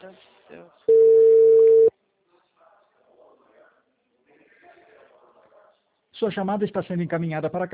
Deus do céu. Sua chamada está sendo encaminhada para